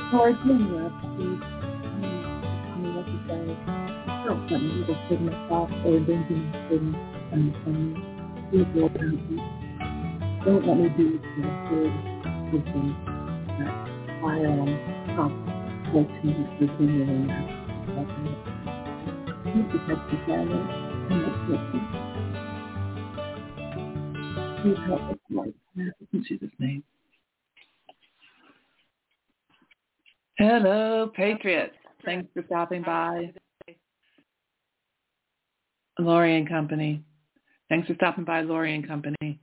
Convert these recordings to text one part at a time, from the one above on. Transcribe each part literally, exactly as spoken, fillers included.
Lord, bring your peace. I mean, what you say. Don't let me just give myself or bringing things and and please, Lord, help me. Don't let me be the good wisdom that I am top fourteen continuing that. Please protect the family and the children. Please help us, Lord. In Jesus' name. Hello, Patriots. Thanks for stopping by. Lori and Company. Thanks for stopping by, Lori and Company.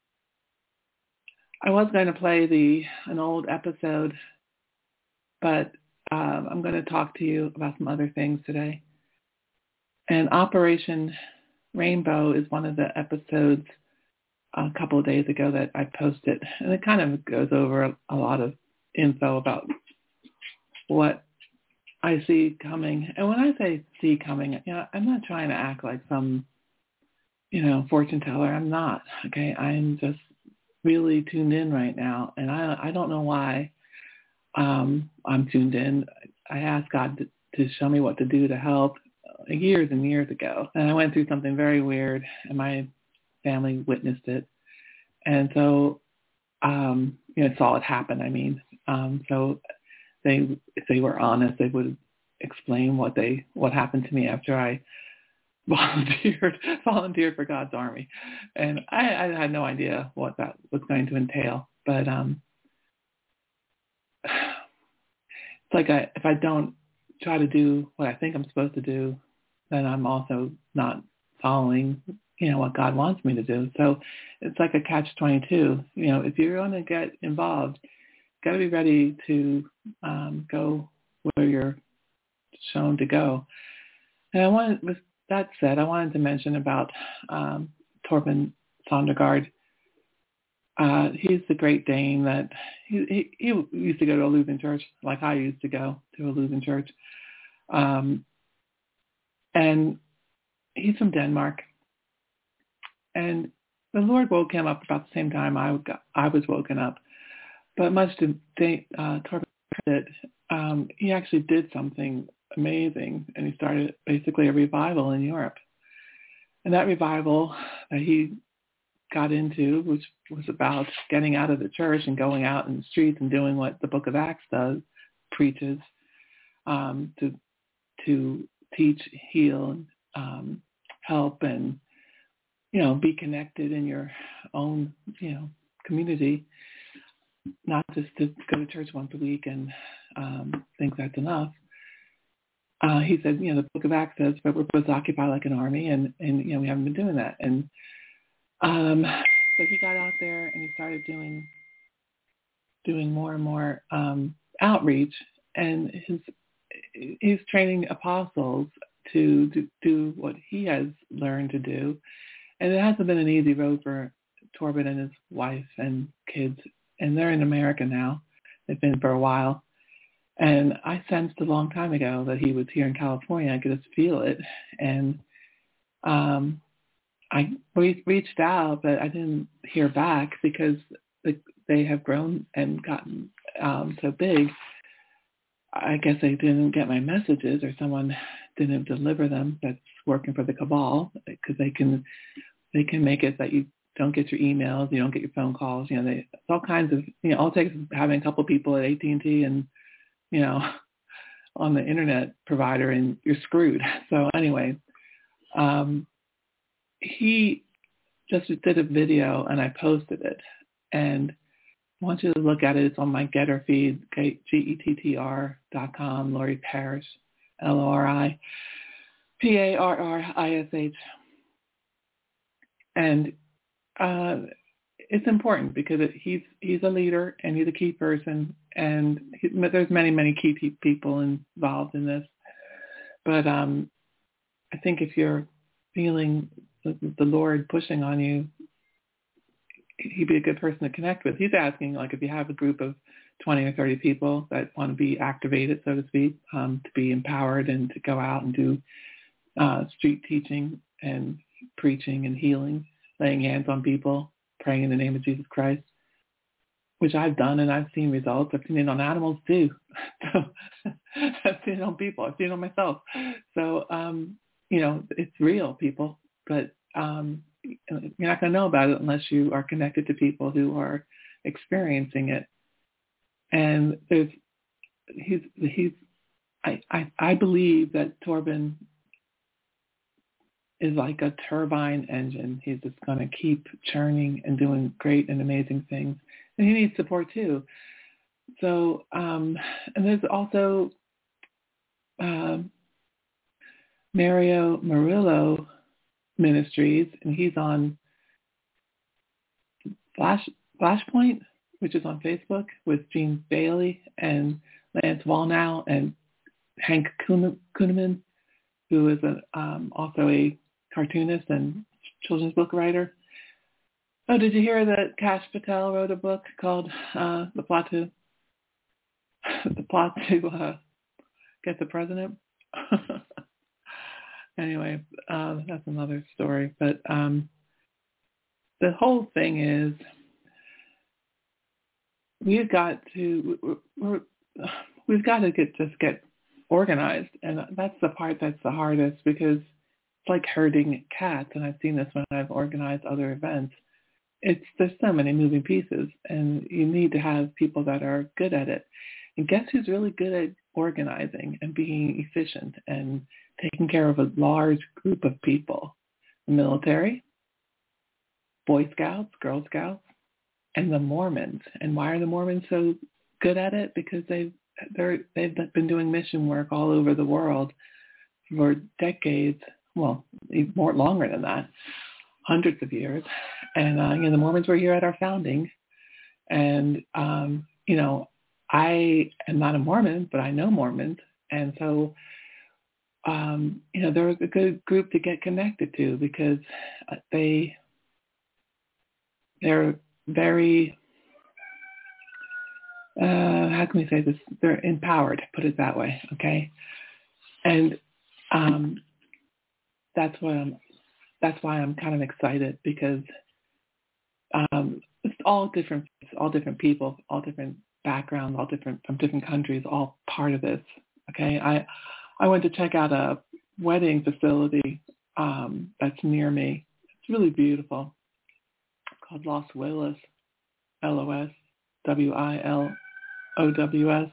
I was going to play the an old episode, but um, I'm going to talk to you about some other things today. And Operation Rainbow is one of the episodes a couple of days ago that I posted, and it kind of goes over a, a lot of info about what I see coming. And when I say see coming, you know, I'm not trying to act like some, you know, fortune teller. I'm not, okay? I'm just really tuned in right now, and I I don't know why um, I'm tuned in. I asked God to, to show me what to do to help uh, years and years ago, and I went through something very weird, and my family witnessed it, and so um, you know, saw it happen. I mean, um, so they, if they were honest, they would explain what they what happened to me after I volunteered volunteered for God's Army, and I, I had no idea what that was going to entail. But um, it's like I, if I don't try to do what I think I'm supposed to do, then I'm also not following, you know, what God wants me to do. So it's like a catch twenty-two. You know, if you're going to get involved, you've got to be ready to um, go where you're shown to go. And I wanted, with that said, I wanted to mention about um, Torben Sondergaard. Uh, he's the Great Dane that he, he, he used to go to a Lutheran church, like I used to go to a Lutheran church. Um, and he's from Denmark. And the Lord woke him up about the same time I, got, I was woken up. But much to uh, Torben's credit, um, he actually did something amazing, and he started basically a revival in Europe. And that revival that he got into, which was about getting out of the church and going out in the streets and doing what the Book of Acts does, preaches, um, to to teach, heal, um, help, and, you know, be connected in your own, you know, community, not just to go to church once a week and um, think that's enough. Uh, he said, you know, the Book of Acts says, but we're supposed to occupy like an army, and, and you know, we haven't been doing that. And um, so he got out there and he started doing doing more and more um, outreach, and his he's training apostles to do, do what he has learned to do. And it hasn't been an easy road for Torben and his wife and kids, and they're in America now. They've been for a while. And I sensed a long time ago that he was here in California. I could just feel it. And um, I re- reached out, but I didn't hear back because they have grown and gotten um, so big. I guess they didn't get my messages, or someone didn't deliver them that's working for the cabal, because they can they can make it that you don't get your emails, you don't get your phone calls. You know, they it's all kinds of, you know, all it takes is having a couple of people at A T and T and, you know, on the internet provider, and you're screwed. So anyway, um, he just did a video and I posted it, and I want you to look at it. It's on my Getter feed, G E T T R dot com, Lori Parrish, L O R I P A R R I S H. And uh, it's important because it, he's he's a leader and he's a key person, and he, there's many, many key pe- people involved in this. But um, I think if you're feeling the, the Lord pushing on you, he'd be a good person to connect with. He's asking, like, if you have a group of twenty or thirty people that want to be activated, so to speak, um, to be empowered and to go out and do uh, street teaching and preaching and healing, laying hands on people, praying in the name of Jesus Christ. which I've done, and I've seen results. I've seen it on animals too. So I've seen it on people. I've seen it on myself. So, um, you know, it's real, people. But um, you're not going to know about it unless you are connected to people who are experiencing it. And there's, he's, he's, I, I, I believe that Torben is like a turbine engine. He's just going to keep churning and doing great and amazing things. And he needs support too. So, um, and there's also uh, Mario Murillo Ministries, and he's on Flash Flashpoint, which is on Facebook, with Gene Bailey and Lance Wallnau and Hank Kuhneman, who is a, um, also a cartoonist and children's book writer. Oh, did you hear that Kash Patel wrote a book called uh, "The Plot to The Plot to uh, Get the President"? Anyway, uh, that's another story. But um, the whole thing is, we've got to we're, we've got to get just get organized, and that's the part that's the hardest, because it's like herding cats, and I've seen this when I've organized other events. It's there's so many moving pieces, and you need to have people that are good at it. And guess who's really good at organizing and being efficient and taking care of a large group of people? The military, Boy Scouts, Girl Scouts, and the Mormons. And why are the Mormons so good at it? Because they've they're, they've been doing mission work all over the world for decades. Well, more longer than that, hundreds of years. And uh, you know, the Mormons were here at our founding. And um, you know, I am not a Mormon, but I know Mormons, and so um, you know, they're a good group to get connected to, because they they're very uh, how can we say this? They're empowered, put it that way, okay? And um, that's why I'm that's why I'm kind of excited, because um, it's all different, all different people, all different backgrounds, all different from different countries, all part of this. Okay, I I went to check out a wedding facility um, that's near me. It's really beautiful. It's called Los Willis, L O S W I L O W S.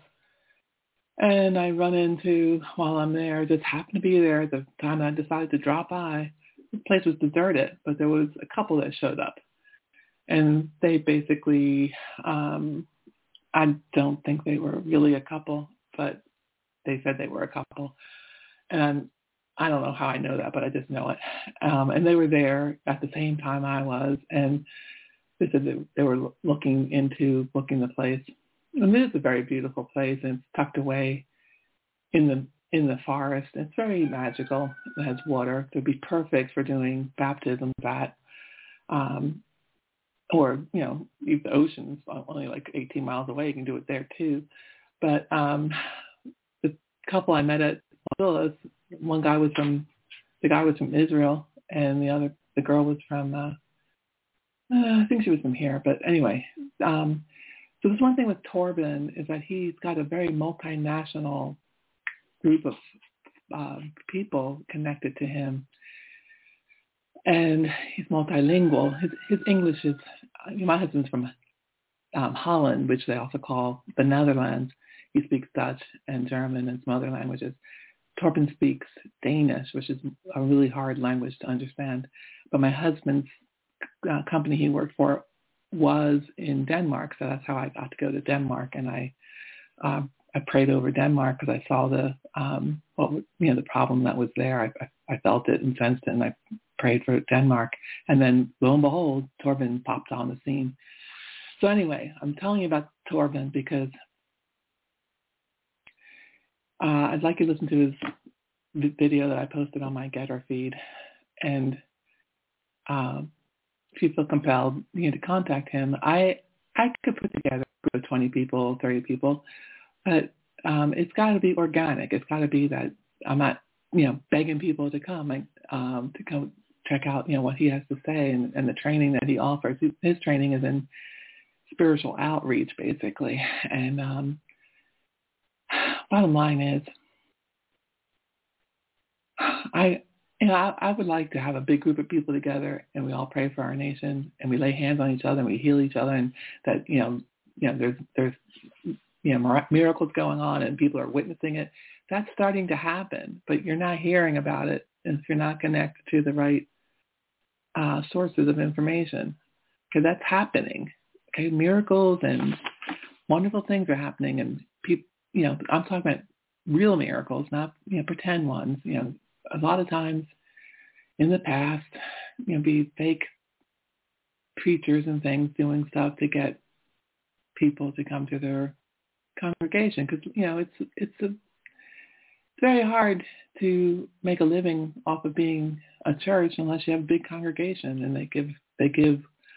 And I run into, while I'm there, just happened to be there at the time I decided to drop by. The place was deserted, but there was a couple that showed up. And they basically, um, I don't think they were really a couple, but they said they were a couple. And I'm, I don't know how I know that, but I just know it. Um, and they were there at the same time I was. And they said they, they were looking into booking the place. And it is a very beautiful place, and it's tucked away in the in the forest. It's very magical. It has water. It would be perfect for doing baptisms at, um, or, you know, if the ocean's only like eighteen miles away, you can do it there too. But um, the couple I met at Willis, one guy was from, the guy was from Israel, and the other, the girl was from, uh, uh, I think she was from here. But anyway, um, so this one thing with Torben is that he's got a very multinational group of uh, people connected to him, and he's multilingual. His, his English is, my husband's from um, Holland, which they also call the Netherlands. He speaks Dutch and German and some other languages. Torben speaks Danish, which is a really hard language to understand. But my husband's uh, company he worked for was in Denmark, so that's how I got to go to Denmark. And I uh, I prayed over Denmark because I saw the um, what you know the problem that was there. I, I I felt it and sensed it, and I prayed for Denmark. And then lo and behold, Torben popped on the scene. So anyway, I'm telling you about Torben because uh, I'd like you to listen to his video that I posted on my Getter feed, and uh, if you feel compelled, you know, to contact him, I I could put together a group of twenty people, thirty people, but um, it's got to be organic. It's got to be that I'm not, you know, begging people to come and um, to come check out, you know, what he has to say and, and the training that he offers. His training is in spiritual outreach, basically. And um, bottom line is, I, you know, I, I would like to have a big group of people together, and we all pray for our nation, and we lay hands on each other, and we heal each other, and that you know, you know, there's there's you know miracles going on, and people are witnessing it. That's starting to happen, but you're not hearing about it if you're not connected to the right uh, sources of information, because that's happening. Okay, miracles and wonderful things are happening, and people, you know, I'm talking about real miracles, not you know pretend ones. You know, a lot of times in the past, you know, be fake preachers and things doing stuff to get people to come to their congregation, because you know it's it's a it's very hard to make a living off of being a church unless you have a big congregation and they give they give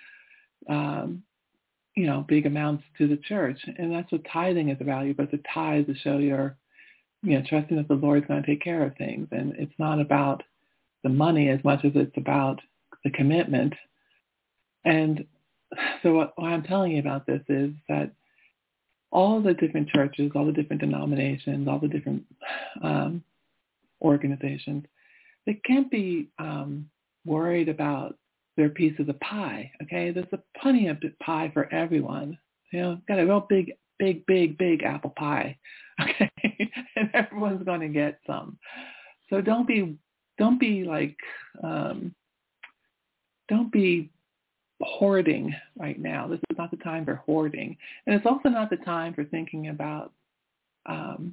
um, you know big amounts to the church, and that's what tithing is about. You're supposed to tithe to show your you know trusting that the Lord's going to take care of things, and it's not about the money as much as it's about the commitment. And so what, what I'm telling you about this is that all the different churches, all the different denominations, all the different um, organizations, they can't be um, worried about their piece of the pie, okay? There's a plenty of pie for everyone. You know, got a real big, big, big, big apple pie, okay? And everyone's going to get some. So don't be, don't be like, um, don't be hoarding right now. This is not the time for hoarding. And it's also not the time for thinking about um,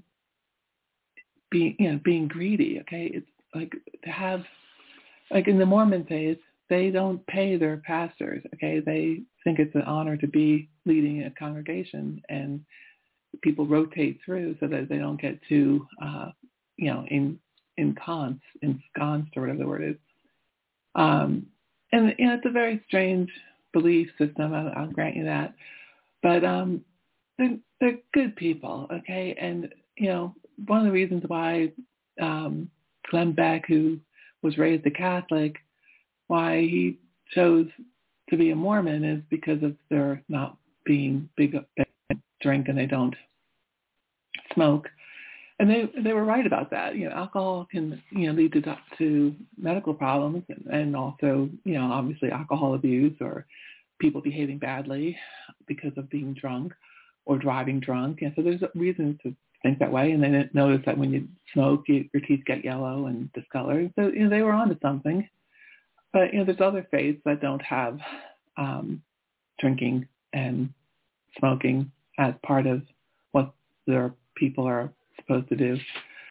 being, you know, being greedy, okay? It's like to have, like in the Mormon faith, they don't pay their pastors, okay? They think it's an honor to be leading a congregation, and people rotate through so that they don't get too, uh, you know, in, ensconced, ensconced or whatever the word is. Um, And, you know, it's a very strange belief system. I'll, I'll grant you that. But um, they're, they're good people, okay? And, you know, one of the reasons why um, Glenn Beck, who was raised a Catholic, why he chose to be a Mormon is because of their not being big, big drink, and they don't smoke. And they they were right about that. You know, alcohol can you know lead to to medical problems, and, and also you know obviously alcohol abuse or people behaving badly because of being drunk or driving drunk. And so there's reasons to think that way. And they didn't notice that when you smoke, you, your teeth get yellow and discolored. So you know they were onto something. But you know there's other faiths that don't have um, drinking and smoking as part of what their people are supposed to do.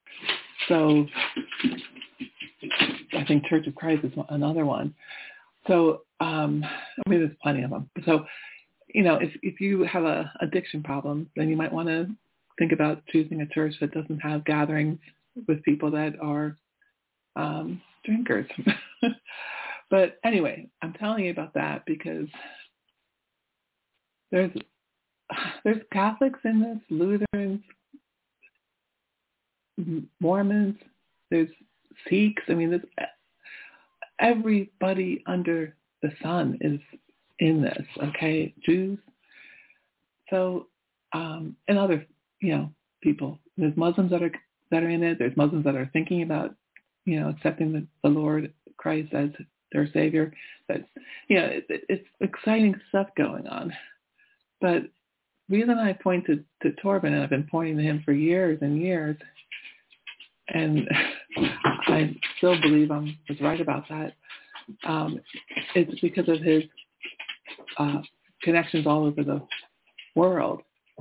So I think Church of Christ is another one. So um, I mean, there's plenty of them. So you know, if if you have a addiction problem, then you might want to think about choosing a church that doesn't have gatherings with people that are um, drinkers. But anyway, I'm telling you about that because there's there's Catholics in this, Lutherans, Mormons, there's Sikhs. I mean, there's everybody under the sun is in this, okay? Jews. So, um, and other, you know, people. There's Muslims that are that are in it. There's Muslims that are thinking about, you know, accepting the, the Lord Christ as their Savior. That's, you know, it, it, it's exciting stuff going on. But the reason I point to, to Torben, and I've been pointing to him for years and years, and I still believe I was right about that, um, it's because of his uh, connections all over the world.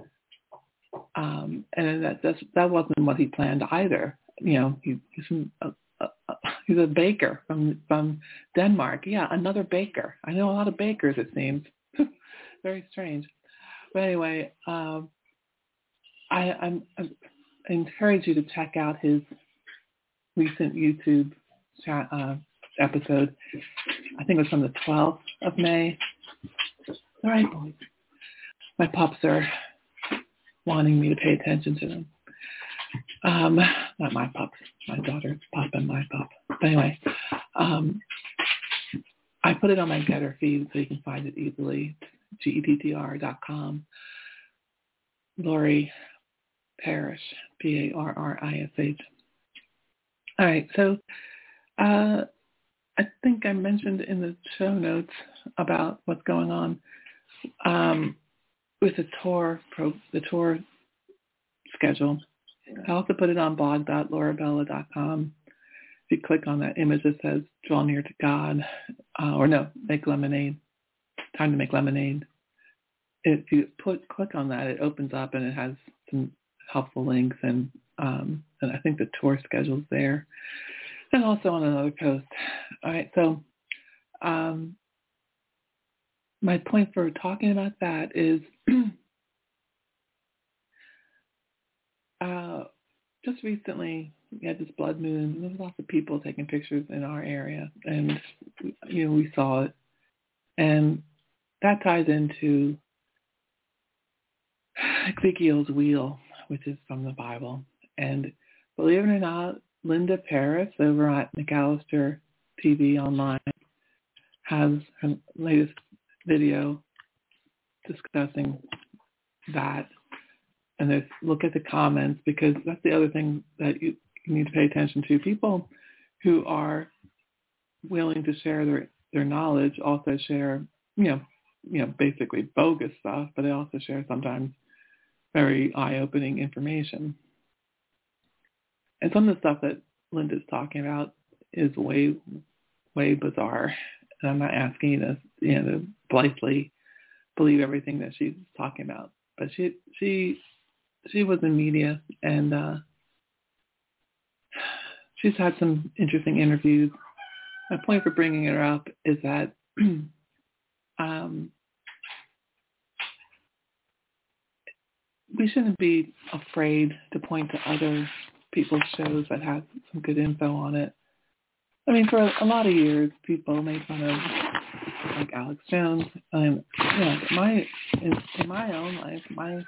Um, and that that's, that wasn't what he planned either. You know, he, he's, a, a, a, he's a baker from from Denmark. Yeah, another baker. I know a lot of bakers, it seems. Very strange. But anyway, um, I, I'm, I'm, I encourage you to check out his recent YouTube chat, uh, episode. I think it was from the twelfth of May. All right, boys. My pups are wanting me to pay attention to them. Um, not my pups, my daughter's pup and my pup. But anyway, um, I put it on my Getter feed so you can find it easily. G E D D R dot com. Lori Parrish, P A R R I S H. All right, so uh, I think I mentioned in the show notes about what's going on um, with the tour, pro, the tour schedule. I also put it on blog dot laura bella dot com. If you click on that image that says "Draw Near to God," uh, or no, make lemonade. Time to make lemonade. If you put click on that, it opens up and it has some helpful links, and um, and I think the tour schedule's there, and also on another post. All right, so um, my point for talking about that is uh, just recently we had this blood moon. There was lots of people taking pictures in our area, and you know we saw it, and that ties into Ezekiel's wheel, which is from the Bible. And believe it or not, Linda Paris over at McAllister T V Online has her latest video discussing that. And there's, look at the comments, because that's the other thing that you, you need to pay attention to. People who are willing to share their, their knowledge also share, you know, you know, basically bogus stuff, but they also share sometimes very eye-opening information. And some of the stuff that Linda's talking about is way, way bizarre. And I'm not asking you to, you know, to blithely believe everything that she's talking about. But she, she, she was in media, and uh, she's had some interesting interviews. My point for bringing her up is that um, we shouldn't be afraid to point to other people's shows that have some good info on it. I mean, for a, a lot of years, people made fun of like Alex Jones, and you know, my in, in my own life, my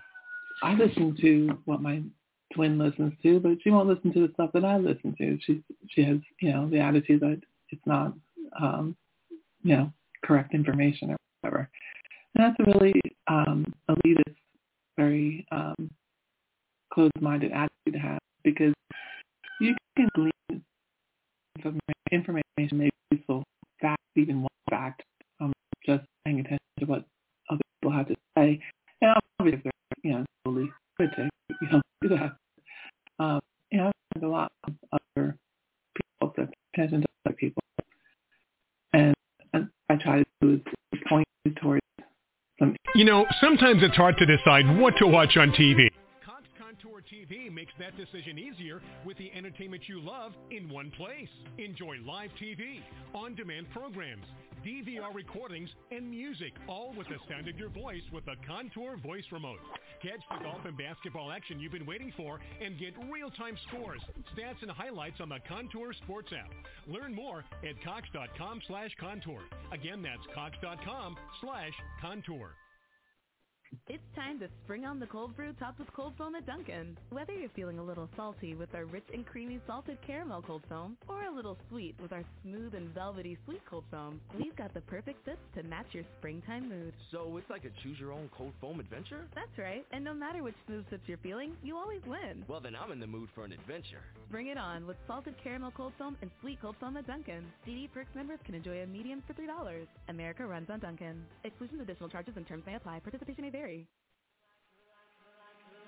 I listen to what my twin listens to, but she won't listen to the stuff that I listen to. She she has, you know, the attitude that it's not, um, you know, correct information or whatever. And that's a really um, elitist, very um, closed-minded attitude to have, because you can glean information, maybe useful fact, even one fact, um, just paying attention to what other people have to say. And obviously, if they're, you know, totally critic, you don't do that. Um, you know, there's a lot of other people that pay attention to other people. And, and I try to do is point towards some. You know, sometimes it's hard to decide what to watch on T V. Cox Contour T V makes that decision easier with the entertainment you love in one place. Enjoy live T V, on-demand programs, D V R recordings, and music, all with the sound of your voice with the Contour voice remote. Catch the golf and basketball action you've been waiting for and get real-time scores, stats, and highlights on the Contour Sports app. Learn more at cox.com slash contour. Again, that's cox.com slash contour. It's time to spring on the cold brew topped with cold foam at Dunkin'. Whether you're feeling a little salty with our rich and creamy salted caramel cold foam, or a little sweet with our smooth and velvety sweet cold foam, we've got the perfect sips to match your springtime mood. So it's like a choose-your-own cold foam adventure? That's right, and no matter which smooth sips you're feeling, you always win. Well, then I'm in the mood for an adventure. Bring it on with salted caramel cold foam and sweet cold foam at Dunkin'. D D Perks members can enjoy a medium for three dollars. America runs on Dunkin'. Exclusions, additional charges, and terms may apply. Participation may vary.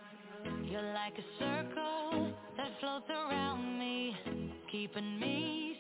You're like a circle that floats around me, keeping me